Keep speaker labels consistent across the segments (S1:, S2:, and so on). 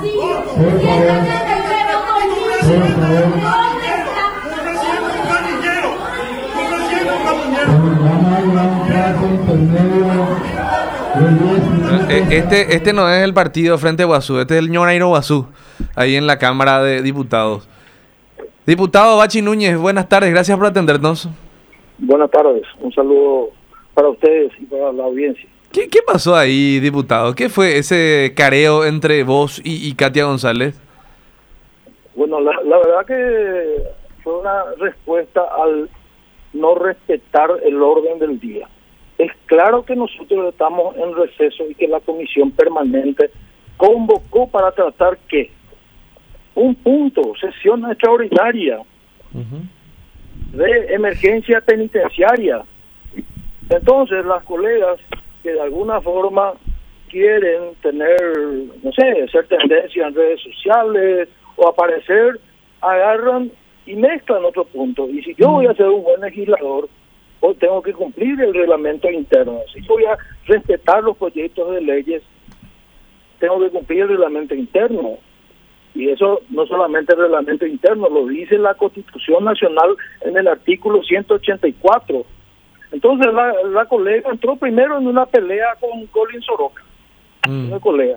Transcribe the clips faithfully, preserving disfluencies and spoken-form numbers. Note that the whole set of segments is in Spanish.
S1: Este, este no es el partido Frente Guazú, este es el Ñorairo Guazú, ahí en la Cámara de Diputados. Diputado Bachi Núñez, buenas tardes, gracias por atendernos.
S2: Buenas tardes, un saludo para ustedes y para la audiencia.
S1: ¿Qué, qué pasó ahí, diputado? ¿Qué fue ese careo entre vos y, y Katia González?
S2: Bueno, la, la verdad que fue una respuesta al no respetar el orden del día. Es claro que nosotros estamos en receso y que la comisión permanente convocó para tratar ¿qué? Un punto, sesión extraordinaria uh-huh. de emergencia penitenciaria. Entonces las colegas que de alguna forma quieren tener, no sé, ser tendencia en redes sociales o aparecer, agarran y mezclan otro punto. Y si yo voy a ser un buen legislador, pues tengo que cumplir el reglamento interno. Si voy a respetar los proyectos de leyes, tengo que cumplir el reglamento interno. Y eso no solamente el reglamento interno, lo dice la Constitución Nacional en el artículo ciento ochenta y cuatro. Entonces la, la colega entró primero en una pelea con Colin Soroka, mm. una colega.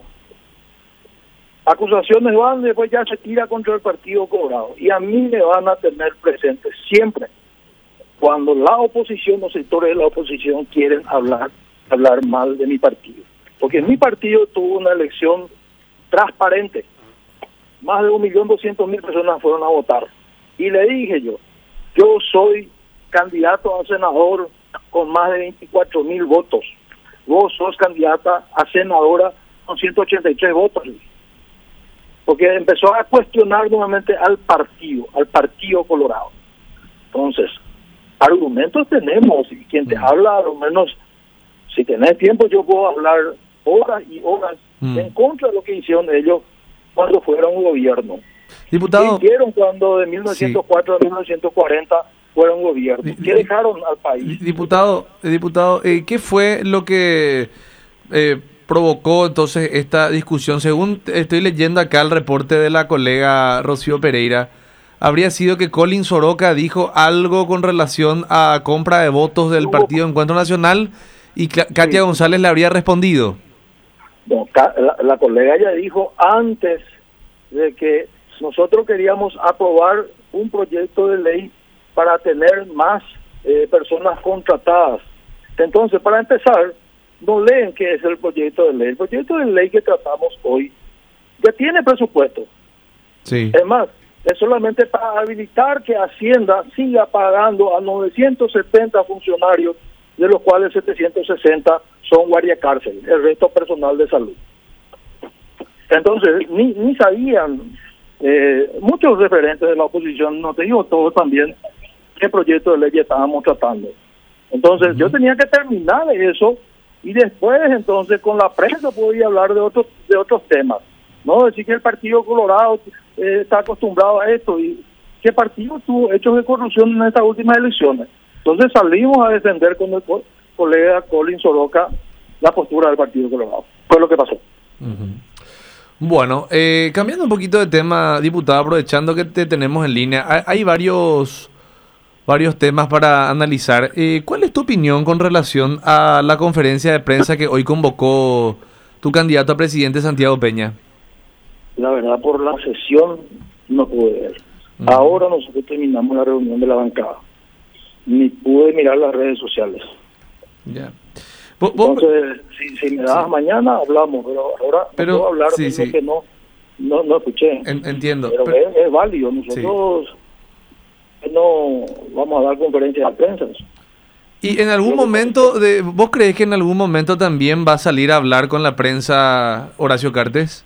S2: Acusaciones van, después ya se tira contra el Partido Colorado. Y a mí me van a tener presente siempre cuando la oposición o sectores de la oposición quieren hablar, hablar mal de mi partido. Porque mi partido tuvo una elección transparente. Más de un millón doscientos mil personas fueron a votar. Y le dije yo, yo soy candidato a senador con más de veinticuatro mil votos. Vos sos candidata a senadora con ciento ochenta y tres votos. Porque empezó a cuestionar nuevamente al partido, al Partido Colorado. Entonces, argumentos tenemos, y quien te habla, a lo menos, si tenés tiempo, yo puedo hablar horas y horas mm. en contra de lo que hicieron ellos cuando fueron gobierno.
S1: Diputado,
S2: ¿qué hicieron cuando de mil novecientos cuatro sí. a mil novecientos cuarenta fueron gobierno? ¿Qué di, dejaron al país?
S1: Diputado, diputado, eh, ¿qué fue lo que eh, provocó entonces esta discusión? Según estoy leyendo acá el reporte de la colega Rocío Pereira, habría sido que Colin Soroka dijo algo con relación a compra de votos del Partido Encuentro Nacional y Katia sí. González le habría respondido.
S2: No, la, la colega ya dijo antes de que nosotros queríamos aprobar un proyecto de ley para tener más eh, personas contratadas. Entonces, para empezar, no leen qué es el proyecto de ley. El proyecto de ley que tratamos hoy ya tiene presupuesto.
S1: Sí.
S2: Es más, es solamente para habilitar que Hacienda siga pagando a novecientos setenta funcionarios, de los cuales setecientos sesenta son guardia cárcel, el resto personal de salud. Entonces, ni, ni sabían eh, muchos referentes de la oposición, no te digo todos también, qué proyecto de ley estábamos tratando. Entonces, uh-huh. yo tenía que terminar eso y después, entonces, con la prensa podía hablar de otros de otros temas. No decir que el Partido Colorado eh, está acostumbrado a esto. ¿Y qué partido tuvo hechos de corrupción en estas últimas elecciones? Entonces salimos a defender con el co- colega Colin Soroka la postura del Partido Colorado. Fue lo que pasó.
S1: Uh-huh. Bueno, eh, cambiando un poquito de tema, diputado, aprovechando que te tenemos en línea, hay, hay varios, varios temas para analizar. Eh, ¿Cuál es tu opinión con relación a la conferencia de prensa que hoy convocó tu candidato a presidente, Santiago Peña?
S2: La verdad, por la sesión no pude ver. Uh-huh. Ahora nosotros terminamos la reunión de la bancada. Ni pude mirar las redes sociales.
S1: Ya.
S2: Entonces, si, si me das sí. mañana, hablamos, pero ahora
S1: pero,
S2: no puedo hablar
S1: sí,
S2: de
S1: sí.
S2: lo que no, no, no escuché.
S1: En, entiendo.
S2: Pero,
S1: pero
S2: es, es válido. Nosotros sí. no vamos a dar conferencias de prensa.
S1: ¿Y en algún momento, de, vos crees que en algún momento también va a salir a hablar con la prensa Horacio Cartes?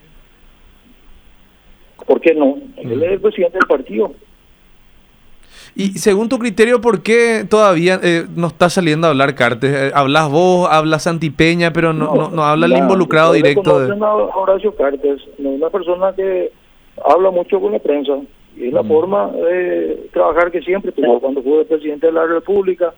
S2: ¿Por qué no? Él es el presidente del partido.
S1: Y según tu criterio, ¿por qué todavía eh, no está saliendo a hablar Cartes? Eh, hablas vos, hablas Santipeña, pero no, no, no, no habla el involucrado directo.
S2: De... a Horacio Cartes, no es una persona que habla mucho con la prensa. Y es la mm. forma de trabajar que siempre tuvo cuando fue el presidente de la República.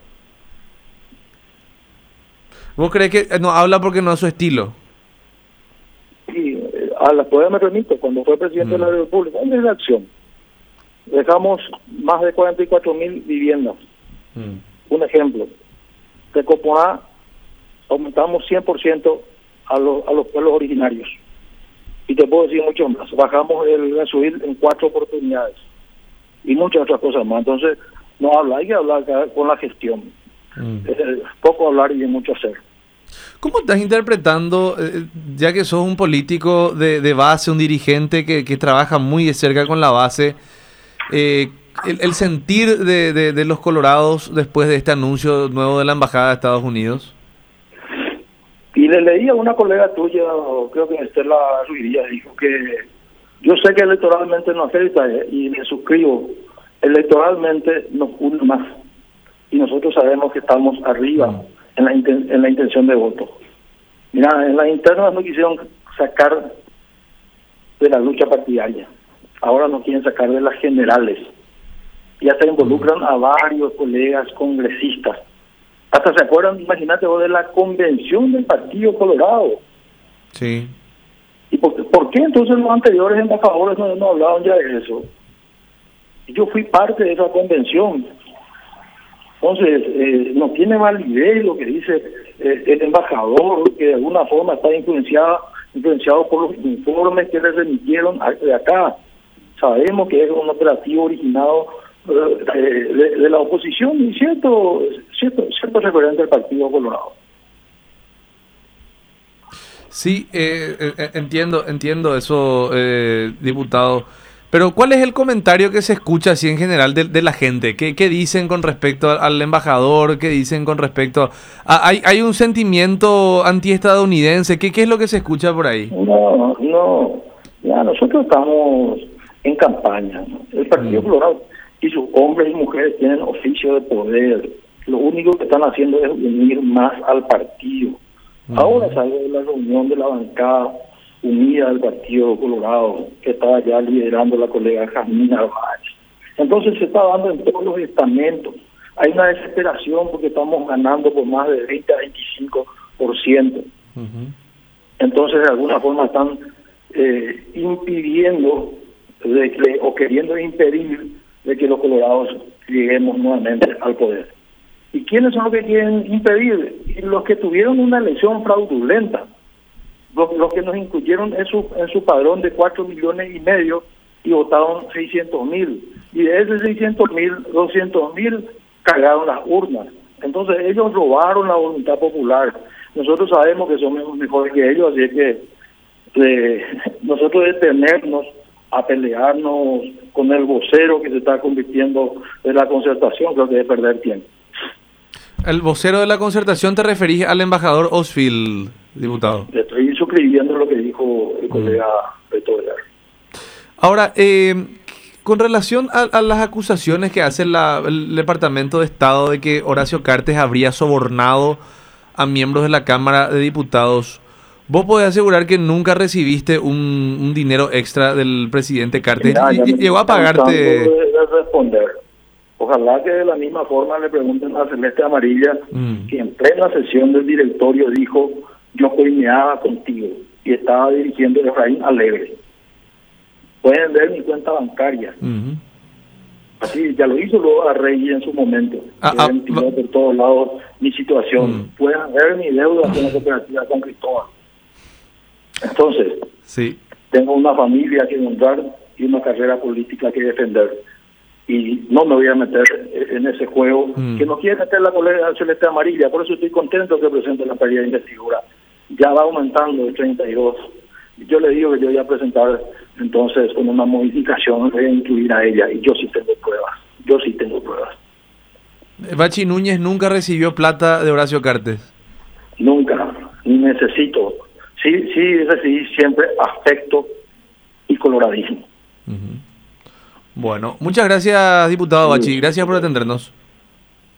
S1: ¿Vos crees que no habla porque no es su estilo?
S2: Sí, a la prueba me remito, cuando fue presidente mm. de la República, en esa acción, dejamos más de cuarenta y cuatro mil viviendas. Mm. Un ejemplo, de Coponá aumentamos cien por ciento a los, a los pueblos originarios. Y te puedo decir mucho más. Bajamos el gasoil en cuatro oportunidades. Y muchas otras cosas más. Entonces, no habla, hay que hablar con la gestión. Mm. Eh, poco hablar y mucho hacer.
S1: ¿Cómo estás interpretando, eh, ya que sos un político de, de base, un dirigente que, que trabaja muy de cerca con la base, eh, el, el sentir de, de, de los colorados después de este anuncio nuevo de la Embajada de Estados Unidos?
S2: Y le leí a una colega tuya, creo que Estela Ruidías, dijo que yo sé que electoralmente no afecta, eh, y le suscribo, electoralmente nos une más. Y nosotros sabemos que estamos arriba mm. en, la inten- en la intención de voto. Mira, en las internas no quisieron sacar de la lucha partidaria. Ahora nos quieren sacar de las generales. Y hasta involucran mm. a varios colegas congresistas. Hasta se acuerdan, imagínate vos, de la convención del Partido Colorado.
S1: Sí.
S2: ¿Y por, por qué entonces los anteriores embajadores no, no hablaban ya de eso? Yo fui parte de esa convención. Entonces, eh, no tiene validez lo que dice eh, el embajador, que de alguna forma está influenciado, influenciado por los informes que le remitieron de acá. Sabemos que es un operativo originado De, de, de la oposición y cierto cierto cierto referente al Partido Colorado.
S1: Sí, eh, eh, entiendo entiendo eso, eh, diputado. Pero ¿cuál es el comentario que se escucha así en general de, de la gente? ¿Qué, qué dicen con respecto al embajador? ¿Qué dicen con respecto a, hay hay un sentimiento antiestadounidense? ¿Qué qué es lo que se escucha por ahí?
S2: No, no, ya nosotros estamos en campaña, ¿no? El Partido mm. Colorado y sus hombres y mujeres tienen oficio de poder. Lo único que están haciendo es unir más al partido. Uh-huh. Ahora salió de la reunión de la bancada unida del Partido Colorado, que estaba ya liderando la colega Jazmín Narváez. Entonces se está dando en todos los estamentos. Hay una desesperación porque estamos ganando por más de veinte a veinticinco por ciento. Uh-huh. Entonces de alguna forma están eh, impidiendo de que, o queriendo impedir de que los colorados lleguemos nuevamente al poder. ¿Y quiénes son los que quieren impedir? Los que tuvieron una elección fraudulenta, los, los que nos incluyeron en su, en su padrón de cuatro millones y medio y votaron seiscientos mil. Y de esos seiscientos mil, doscientos mil cargaron las urnas. Entonces ellos robaron la voluntad popular. Nosotros sabemos que somos mejores que ellos, así que eh, nosotros detenernos a pelearnos con el vocero que se está convirtiendo en la concertación, creo que es perder tiempo.
S1: ¿El vocero de la concertación te referís al embajador Osfield, diputado?
S2: Le estoy suscribiendo lo que dijo el colega Beto Velar.
S1: Ahora, eh, con relación a, a las acusaciones que hace la, el Departamento de Estado de que Horacio Cartes habría sobornado a miembros de la Cámara de Diputados, ¿vos podés asegurar que nunca recibiste un, un dinero extra del presidente Cartes?
S2: Mira,
S1: y, ¿Llegó a pagarte?
S2: De, de responder. Ojalá que de la misma forma le pregunten a Celeste Amarilla, mm. que en plena sesión del directorio dijo, yo coimeaba contigo, y estaba dirigiendo Efraín Alegre. Pueden ver mi cuenta bancaria. Mm-hmm. Así, ya lo hizo luego a Rey en su momento. Ah, ah, ventiló por todos lados mi situación. Mm. Pueden ver mi deuda con la cooperativa con Cristóbal. Entonces,
S1: sí.
S2: tengo una familia que honrar y una carrera política que defender. Y no me voy a meter en ese juego mm. que no quiere meter la colega Celeste Amarilla. Por eso estoy contento que presente la paridad de investidura. Ya va aumentando de treinta y dos. Yo le digo que yo voy a presentar entonces con una modificación de incluir a ella. Y yo sí tengo pruebas. Yo sí tengo pruebas.
S1: Bachi Núñez nunca recibió plata de Horacio Cartes.
S2: Nunca. Ni necesito. Sí, sí, recibí siempre afecto y coloradismo.
S1: Uh-huh. Bueno, muchas gracias, diputado Bachi. Gracias por atendernos.